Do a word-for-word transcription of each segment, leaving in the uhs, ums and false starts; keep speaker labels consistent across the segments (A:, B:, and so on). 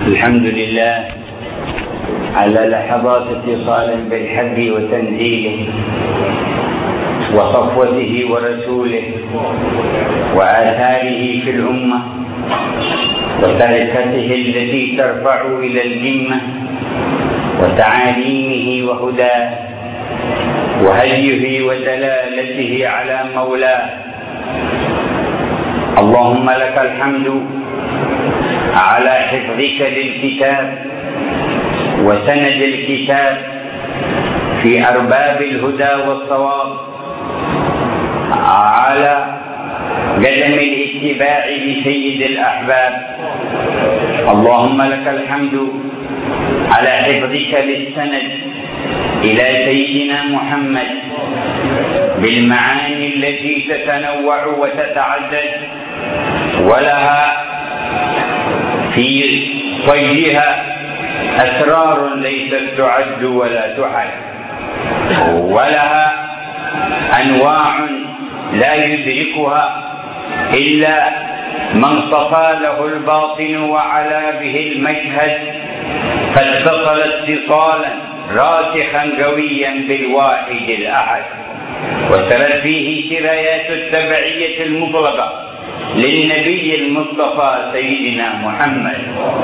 A: الحمد لله على لحظات اتصال بالحق وتنزيله وصفوته ورسوله وآثاره في الأمة وتركته التي ترفع إلى الجمة وتعاليمه وهداه وهديه ودلالته على مولاه. اللهم لك الحمد على حفظك للكتاب وسند الكتاب في أرباب الهدى والصواب، على قدم الاتباع لسيد الأحباب. اللهم لك الحمد على حفظك للسند إلى سيدنا محمد بالمعاني التي تتنوع وتتعدد، ولها في صيدها أسرار ليست تعد ولا تحد، ولها أنواع لا يدركها إلا من صفى له الباطن وعلى به المشهد، فاتصل اتصالا راسخا قويا بالواحد الأحد، وسرت فيه سرايات التبعية المطلقة للنبي المصطفى سيدنا محمد،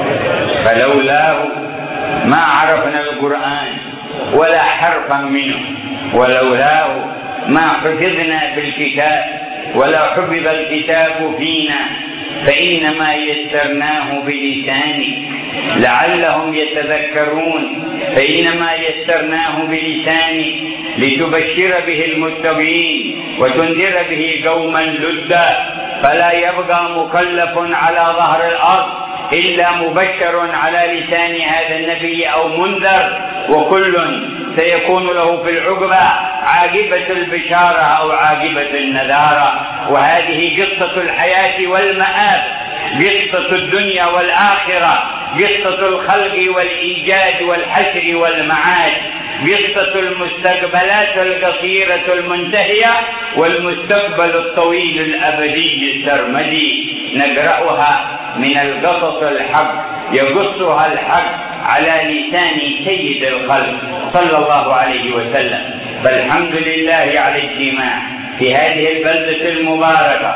A: فلولاه ما عرفنا القرآن ولا حرفا منه، ولولاه ما حفظنا بالكتاب ولا حفظ الكتاب فينا، فإنما يسرناه بلسانك لعلهم يتذكرون، فإنما يسرناه بلسانك لتبشر به المتقين وتنذر به قوما لدا، فلا يبقى مكلف على ظهر الأرض إلا مبشر على لسان هذا النبي أو منذر، وكل سيكون له في العقبة عاقبة البشارة أو عاقبة النذارة. وهذه قصة الحياة والمآب، قصة الدنيا والآخرة، قصة الخلق والإيجاد والحشر والمعاد، قصة المستقبلات القصيرة المنتهية والمستقبل الطويل الأبدي السرمدي. نقرأها من القصص الحق، يقصها الحق على لسان سيد الخلق صلى الله عليه وسلم. فالحمد لله على الاجتماع في هذه البلدة المباركة،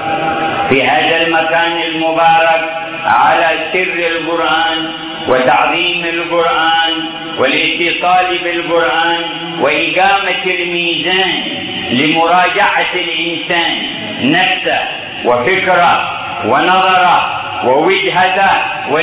A: في هذا المكان المبارك، على سر القرآن وتعظيم القرآن والاتصال بالقرآن وإقامة الميزان لمراجعة الإنسان نفسه وفكره ونظره ووجهته،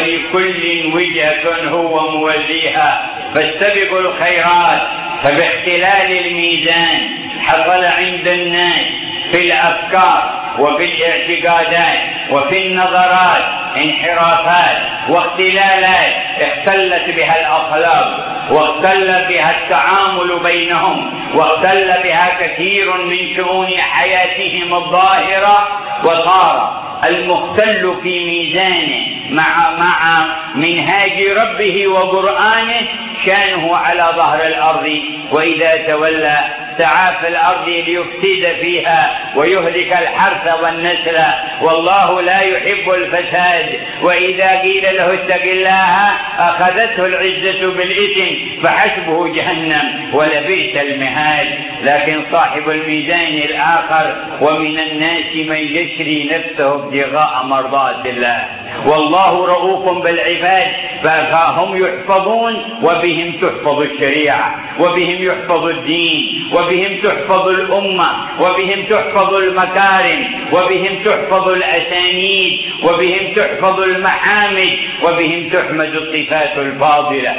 A: ولكل وجهة هو موليها، فاستبقوا الخيرات. فباختلال الميزان حصل عند الناس في الأفكار وفي الاعتقادات وفي النظرات انحرافات واختلالات، اختلت بها الأخلاق واختل بها التعامل بينهم واختل بها كثير من شؤون حياتهم الظاهرة، وصار المختل في ميزانه مع مع منهاج ربه وقرآنه شانه على ظهر الأرض، وإذا تولى سعى في الأرض ليفسد فيها ويهلك الحرث والنسل، والله لا يحب الفساد. وإذا قيل له اتق الله أخذته العزة بالإثم فحسبه جهنم ولبئس المهاد. لكن صاحب الميزان الآخر: ومن الناس من يشري نفسه ابتغاء مرضات الله والله رؤوف بالعباد، فهم يحفظون وبهم تحفظ الشريعة وبهم يحفظ الدين وبهم تحفظ الأمة وبهم تحفظ المكارم وبهم تحفظ الأسانيد وبهم تحفظ المحامد وبهم تحمد الصفات الفاضلة.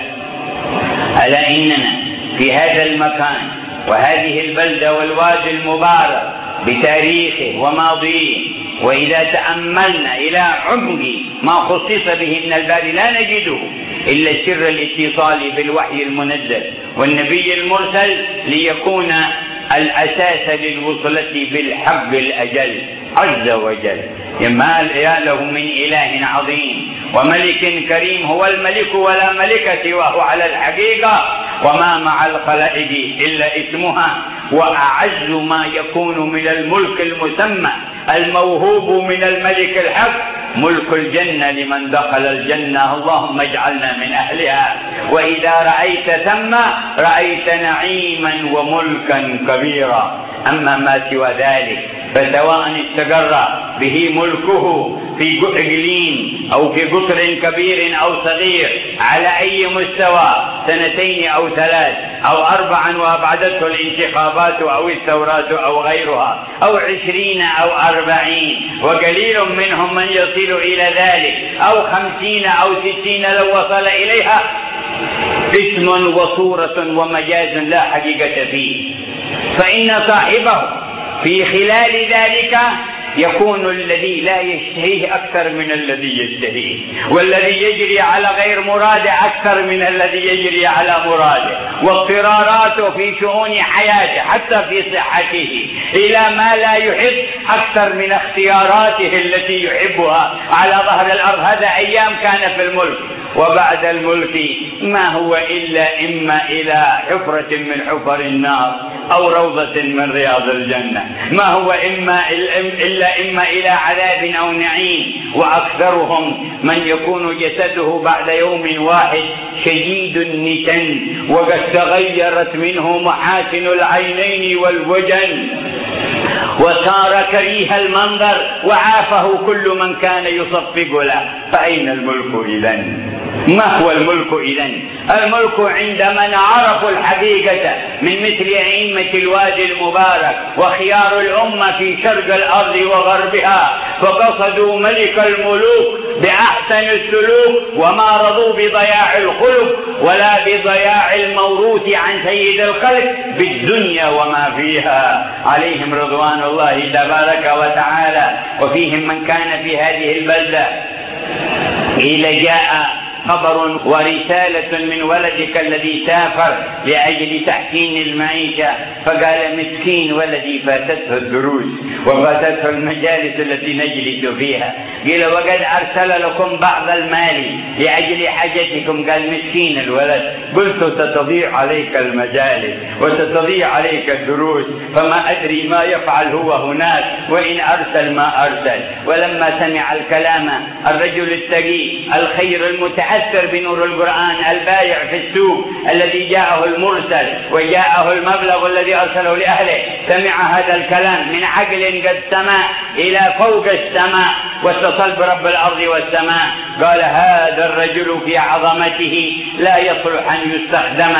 A: ألا إننا في هذا المكان وهذه البلدة والوادي المبارك بتاريخه وماضيه، وإذا تأملنا إلى عمق ما خصص به من الباب لا نجده إلا سر الاتصال بالوحي المنزل والنبي المرسل ليكون الأساس للوصلة بالحق الأجل عز وجل. يا له من إله عظيم وملك كريم، هو الملك ولا ملك سواه على الحقيقة، وما مع الخلائق إلا اسمها، وأعز ما يكون من الملك المسمى الموهوب من الملك الحق ملك الجنة لمن دخل الجنة، اللهم اجعلنا من أهلها. وإذا رأيت ثم رأيت نعيما وملكا كبيرا. أما ما سوى ذلك فسواء استقر به ملكه في إقليم أو في قطر كبير أو صغير على أي مستوى، سنتين أو ثلاث أو أربعا وأبعدته الانتخابات أو الثورات أو غيرها، أو عشرين أو أربعين، وقليل منهم من يصل إلى ذلك، أو خمسين أو ستين لو وصل إليها، اسم وصورة ومجاز لا حقيقة فيه. فإن صاحبه في خلال ذلك يكون الذي لا يشتهيه أكثر من الذي يشتهيه، والذي يجري على غير مراده أكثر من الذي يجري على مراده، واضطراراته في شؤون حياته حتى في صحته إلى ما لا يحب أكثر من اختياراته التي يحبها على ظهر الأرض. هذا أيام كان في الملك، وبعد الملك ما هو إلا إما إلى حفرة من حفر النار أو روضة من رياض الجنة، ما هو إما إلا إما إلى عذاب أو نعيم. وأكثرهم من يكون جسده بعد يوم واحد شديد النتن، وقد تغيرت منه محاسن العينين والوجن، وصار كريه المنظر، وعافه كل من كان يصفق له. فأين الملك إذن؟ ما هو الملك إذن؟ الملك عند من عرفوا الحقيقة من مثل أئمة الوادي المبارك وخيار الأمة في شرق الأرض وغربها، فقصدوا ملك الملوك بأحسن السلوك، وما رضوا بضياع الخلق ولا بضياع الموروث عن سيد الخلق بالدنيا وما فيها، عليهم رضوان الله تبارك وتعالى. وفيهم من كان في هذه البلدة إذا جاء خبر ورسالة من ولدك الذي سافر لأجل تحسين المعيشة، فقال مسكين ولدي فاتته الدروس وفاتته المجالس التي نجلس فيها، قيل وقد أرسل لكم بعض المال لأجل حاجتكم، قال مسكين الولد. قلت ستضيع عليك المجالس وستضيع عليك الدروس، فما أدري ما يفعل هو هناك وإن أرسل ما أرسل. ولما سمع الكلام الرجل التقي الخير المتعلم بنور القرآن البايع في السوق الذي جاءه المرسل وجاءه المبلغ الذي أرسله لأهله، سمع هذا الكلام من عقل قد سمع إلى فوق السماء واتصل برب الأرض والسماء، قال هذا الرجل في عظمته لا يصلح أن يستخدم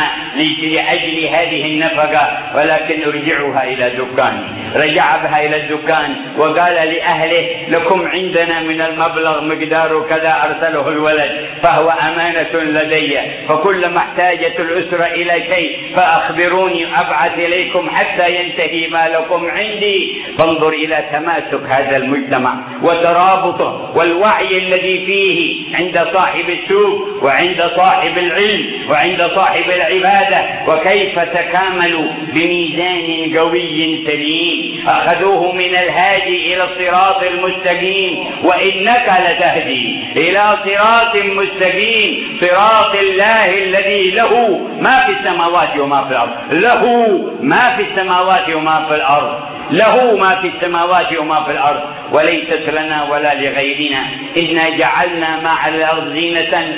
A: لأجل هذه النفقة، ولكن ارجعوها إلى دكان. رجع بها إلى الدكان وقال لأهله لكم عندنا من المبلغ مقدار كذا أرسله الولد، فهو أمانة لدي، فكلما احتاجت الأسرة إلى شيء فأخبروني أبعث إليكم حتى ينتهي ما لكم عندي. فانظر إلى تماسك هذا المجتمع وترابطه والوعي الذي فيه عند صاحب السوق وعند صاحب العلم وعند صاحب العبادة، وكيف تكاملوا بميزان قوي سليم. أخذوه من الهادي إلى الصراط المستقيم، وإنك لتهدي إلى صراط مستقيم، صراط الله الذي له ما في السماوات وما في الأرض، له ما في السماوات وما في الأرض، له ما في السماوات وما في الأرض، وليست لنا ولا لغيرنا. إنا جعلنا ما على الأرض زينة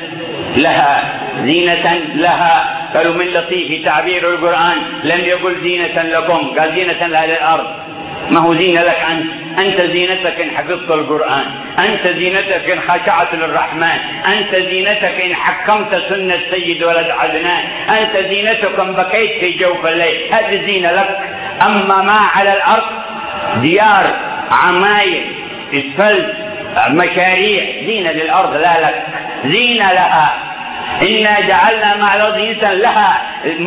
A: لها، زينة لها. قالوا من لطيف تعبير القرآن لم يقل زينة لكم، قال زينة لها للأرض. ما هو زينة لك أنت؟ أنت زينتك إن حفظت القرآن، أنت زينتك إن خشعت للرحمن، أنت زينتك إن حكمت سنة سيد ولد عدنان، أنت زينتك إن بكيت في جوف الليل، هذه زينة لك. أما ما على الأرض ديار، عماير، اسفلت، مشاريع، زينة للأرض لا لك، زينة لها. إنا جعلنا مع الأرض زينة لها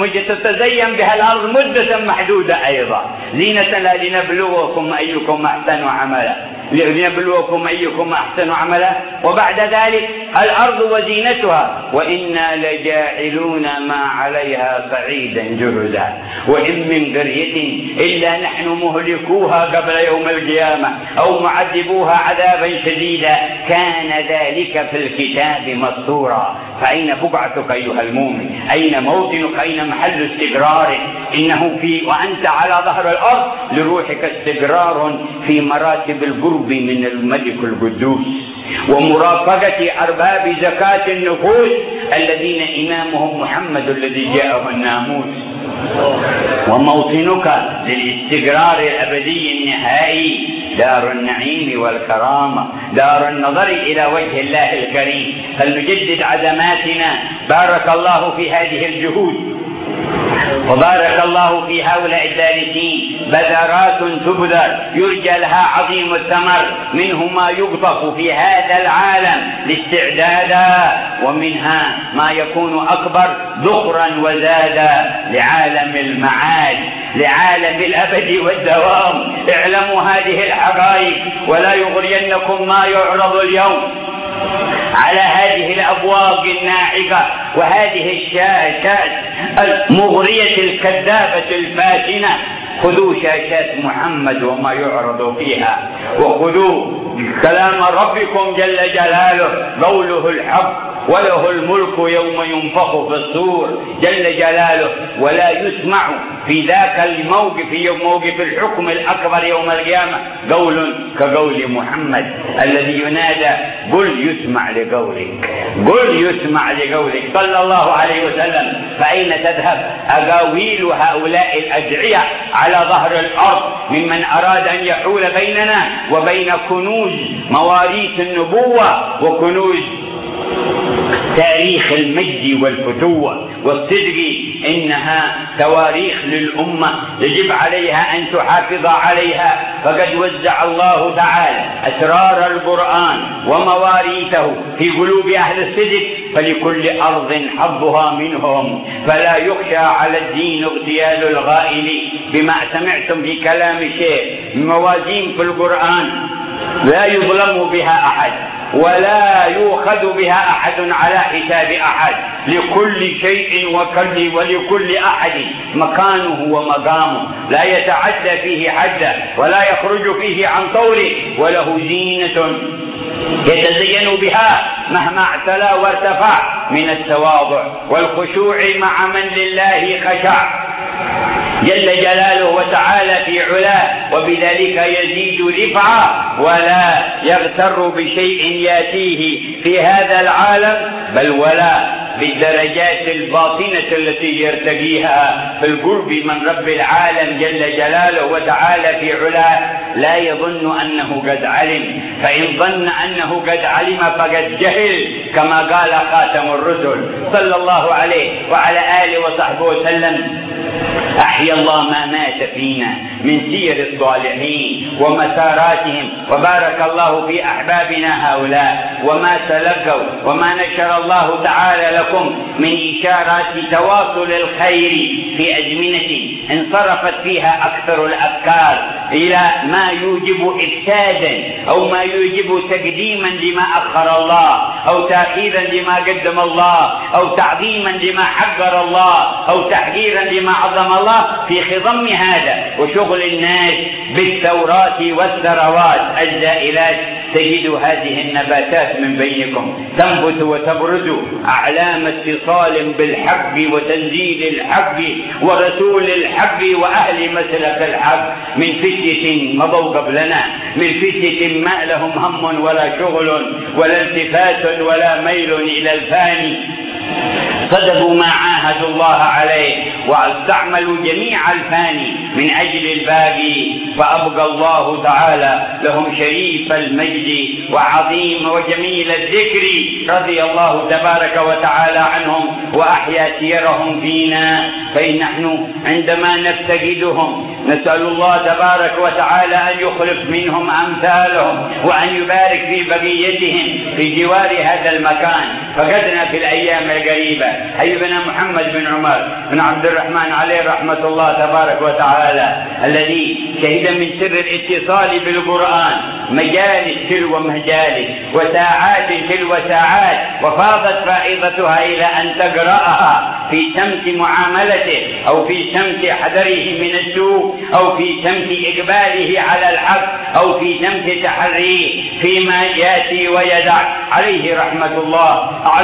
A: تتزين بها الأرض مدة محدودة أيضا، زينة لنبلوكم أيكم أحسن عملا، لنبلوكم أيكم أحسن عملا. وبعد ذلك الأرض وزينتها، وإنا لجاعلون ما عليها صعيدا جرزا، وإن من قرية إلا نحن مهلكوها قبل يوم القيامة أو معذبوها عذابا شديدا، كان ذلك في الكتاب مسطورا. فأين بقعتك أيها المؤمن؟ أين موطنك؟ أين محل استقرارك؟ إنه في وأنت على ظهر الأرض لروحك استقرار في مراتب القرب من الملك القدوس ومرافقة أرباب زكاة النفوس الذين إمامهم محمد الذي جاءه الناموس. وموطنك للاستقرار الأبدي النهائي دار النعيم والكرامة، دار النظر إلى وجه الله الكريم. فلنجدد عزماتنا. بارك الله في هذه الجهود وبارك الله في هؤلاء الدارسين، بذرات تبذر يرجى لها عظيم الثمر، منه ما يقطف في هذا العالم لاستعدادا، ومنها ما يكون أكبر ذخرا وزادا لعالم المعاد، لعالم الأبد والدوام. اعلموا هذه الحقائق ولا يغرينكم ما يعرض اليوم على هذه الأبواب الناعقة وهذه الشاشات المغرية الكذابة الفاتنة. خذوا شاشات محمد وما يعرض فيها، وخذوا كلام ربكم جل جلاله قوله الحق وله الملك يوم ينفخ في الصور جل جلاله، ولا يسمع في ذاك الموقف يوم موقف الحكم الأكبر يوم القيامة قول كقول محمد الذي ينادى قل يسمع لقولك، قل يسمع لقولك صلى الله عليه وسلم. فأين تذهب أقاويل هؤلاء الأدعياء على ظهر الأرض ممن أراد أن يحول بيننا وبين كنوز مواريث النبوة وكنوز تاريخ المجد والفتوة والصدق؟ إنها تواريخ للأمة يجب عليها أن تحافظ عليها. فقد وزع الله تعالى أسرار القرآن ومواريثه في قلوب أهل الصدق، فلكل أرض حظها منهم، فلا يخشى على الدين اغتيال الغائل. بما سمعتم في كلام الشيخ موازين في القرآن لا يظلم بها أحد ولا يؤخذ بها أحد على حساب أحد، لكل شيء وكل ولكل أحد مكانه ومقامه، لا يتعدى فيه حدا ولا يخرج فيه عن طوله، وله زينة يتزين بها مهما اعتلى وارتفع من التواضع والخشوع مع من لله خشع جل جلاله وتعالى في علاه، وبذلك يزيد رفعة ولا يغتر بشيء ياتيه في هذا العالم، بل ولا بالدرجات الباطنة التي يرتقيها في القرب من رب العالم جل جلاله وتعالى في علاه. لا يظن أنه قد علم، فإن ظن أنه قد علم فقد جهل، كما قال خاتم الرسل صلى الله عليه وعلى آله وصحبه وسلم: أحيا الله ما مات فينا من سير الصالحين ومساراتهم، وبارك الله في أحبابنا هؤلاء وما تلقوا وما نشر الله تعالى لكم من إشارات تواصل الخير في أزمنة انصرفت فيها أكثر الأفكار إلى ما يوجب إفسادا أو ما يوجب تقديما لما أخر الله، أو تأخيرا لما قدم الله، أو تعظيما لما حقر الله، أو تحقيرا لما عظم الله، في خضم هذا وشغل الناس بالثورات والثروات الزائلات تجد هذه النباتات من بينكم تنبت وتبرز أعلام اتصال بالحق وتنزيل الحق ورسول الحق وأهل مسلك الحق، من فتية مضوا قبلنا، من فتية ما لهم هم ولا شغل ولا التفات ولا ميل إلى الفاني، صدقوا ما عاهدوا الله عليه واستعملوا جميع الفاني من أجل الباقي، فأبقى الله تعالى لهم شريف المجد وعظيم وجميل الذكر، رضي الله تبارك وتعالى عنهم وأحيا سيرهم فينا. فإن نحن عندما نفتقدهم نسأل الله تبارك وتعالى أن يخلف منهم أمثالهم وأن يبارك في بقيتهم في جوار هذا المكان. فقدنا في الأيام القريبة حبيبنا محمد بن عمر بن عبد الرحمن عليه رحمة الله تبارك وتعالى، الذي شهد من سر الاتصال بالقرآن مجالس تلو مجالس وساعات تلو ساعات، وفاضت فائضتها إلى أن تقرأها في شمس معاملته أو في شمس حذره من السوء أو في شمس إقباله على الحق أو في شمس تحريه فيما يأتي ويدع. عليه رحمة الله. أعلى الله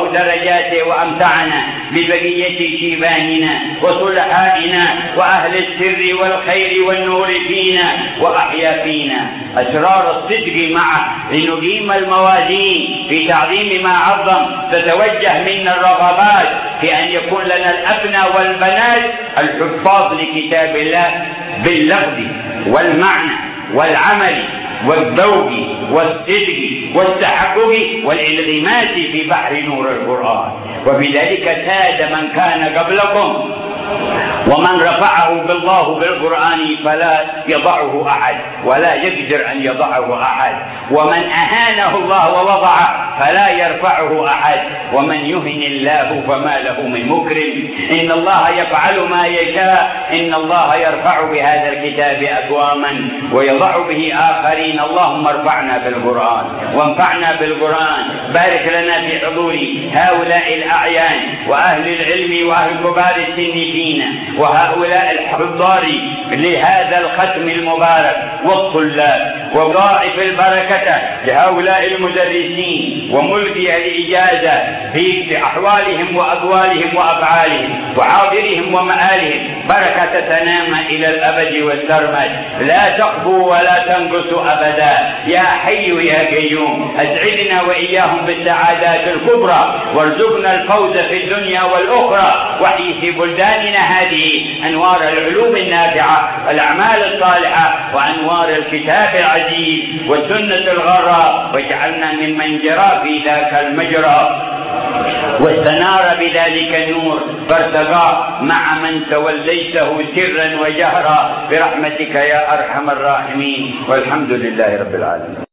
A: الله درجاته وأمتعنا ببقية شيباننا وصلحائنا وأهل السر والخير والنور فينا، وأحيا فينا أسرار الصدق معه لنقيم الموازين في تعظيم ما عظم. تتوجه منا الرغبات في أن يكون لنا الأبناء والبنات الحفاظ لكتاب الله باللفظ والمعنى والعمل والذوق والصدق والتحقق والانغماس في بحر نور القرآن. وبذلك ساد من كان قبلكم، ومن رفعه بالله بالقرآن فلا يضعه أحد ولا يقدر أن يضعه أحد، ومن أهانه الله ووضعه فلا يرفعه أحد، ومن يهن الله فما له من مكرم. إن الله يفعل ما يشاء، إن الله يرفع بهذا الكتاب أقواما ويضع به آخرين. اللهم ارفعنا بالقرآن وانفعنا بالقرآن. بارك لنا في حضور هؤلاء الأعيان وأهل العلم وأهل كبار السن فينا، وهؤلاء الحضار لهذا الختم المبارك والطلاب، وضاعف البركة لهؤلاء المدرسين وملقي الإجازة في أحوالهم وأقوالهم وأفعالهم وحاضرهم ومآلهم، بركة تنام إلى الأبد والسرمد، لا تخبو ولا تنقص أبدا. يا حي يا قيوم، أسعدنا وإياهم بالسعادات الكبرى، وارزقنا الفوز في الدنيا والأخرى، وحي في بلداننا هذه أنوار العلوم النافعة والأعمال الصالحة وأنوار الكتاب العزيز والسنة الغراء، واجعلنا ممن جرى في ذاك المجرى واستنار بذلك النور فارتقى مع من توليته سرا وجهرا برحمتك يا أرحم الراحمين، والحمد لله رب العالمين.